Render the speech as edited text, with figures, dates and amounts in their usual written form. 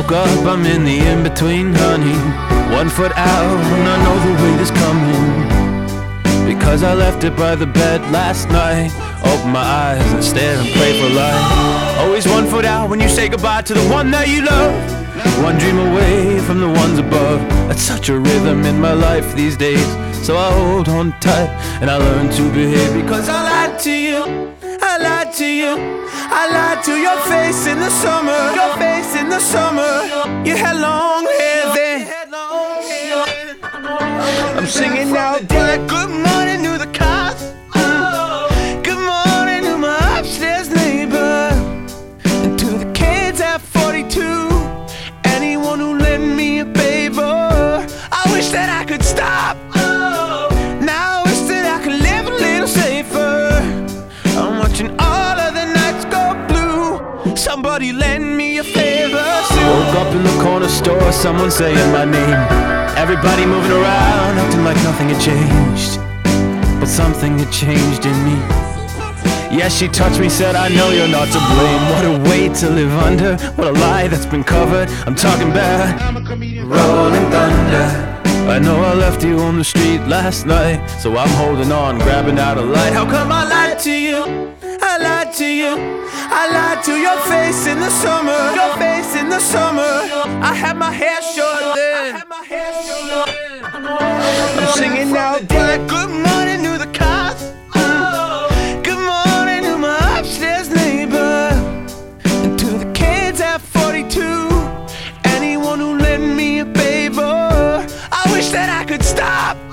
woke up, I'm in the in-between, honey. 1 foot out, and I know the weight is coming, because I left it by the bed last night. Open my eyes and stare and pray for life. Always 1 foot out when you say goodbye to the one that you love. One dream away from the ones above. That's such a rhythm in my life these days. So I hold on tight and I learn to behave, because I lied to you, I lied to you, I lied to your face in the summer, your face in the summer. You had long hair then. I'm singing now, good morning to the cars. Good morning to my upstairs neighbor, and to the kids at 42. Anyone who lent me a favor. I wish that I could stop. Now I wish that I could live a little safer. I'm watching all of the nights go blue. Somebody lend me a favor soon. Woke up in the corner store, someone saying my name. Everybody moving around, acting like nothing had changed, but something had changed in me. Yes, she touched me, said, I know you're not to blame. What a weight to live under, what a lie that's been covered. I'm talking bad, rolling thunder. I know I left you on the street last night, so I'm holding on, grabbing out a light. How come I lied to you, I lied to you, I lied to your face in the summer, your face in the summer. I had my hair short then, I'm singing now, good morning to the cars. Good morning to my upstairs neighbor, and to the kids at 42. Anyone who lent me a favor. I wish that I could stop.